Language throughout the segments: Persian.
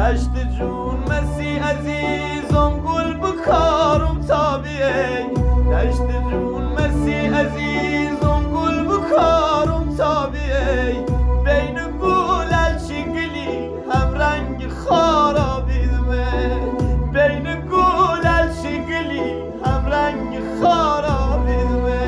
دشت جون مسی عزیزم گل بکارم تابیه دشت جون مسی عزیزم گل بکارم تابیه بین گل چنگلی هم رنگ خارا بیدمه بین گل چنگلی هم رنگ خارا بیدمه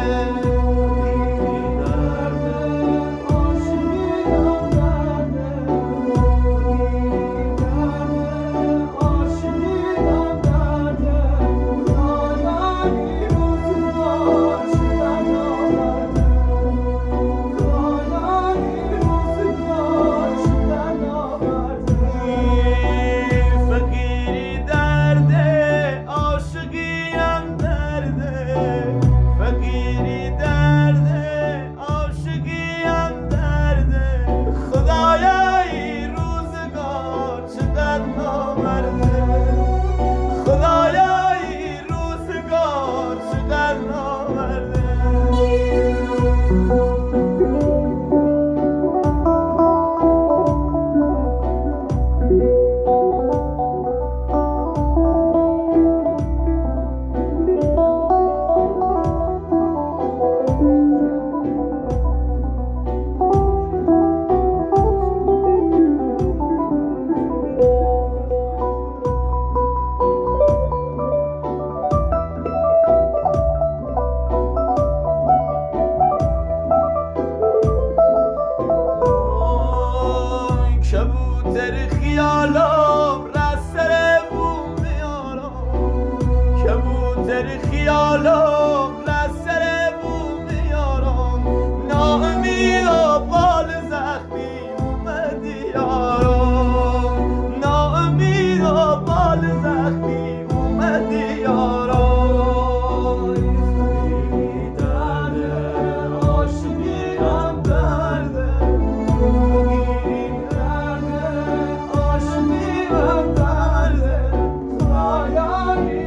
خیالم لسر بوم یارم ناامید و بال زخمی اومدی یارم ناامید و بال زخمی اومدی یارم خیلی درده عاشقی هم درده خیلی درده عاشقی هم درده خدایانی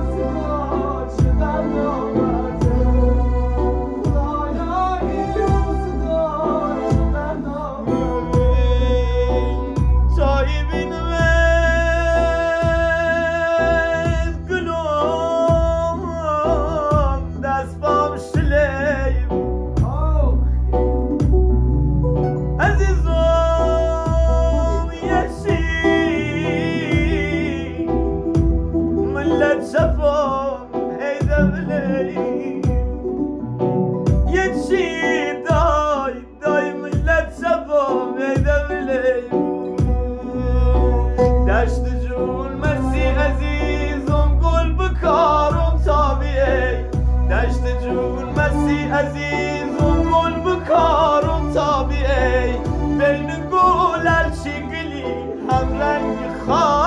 دشت جون مسی عزیزم گل بکارم تابیه دشت جون مسی عزیزم گل بکارم تابیه بین گل چنگلی هم رنگ خار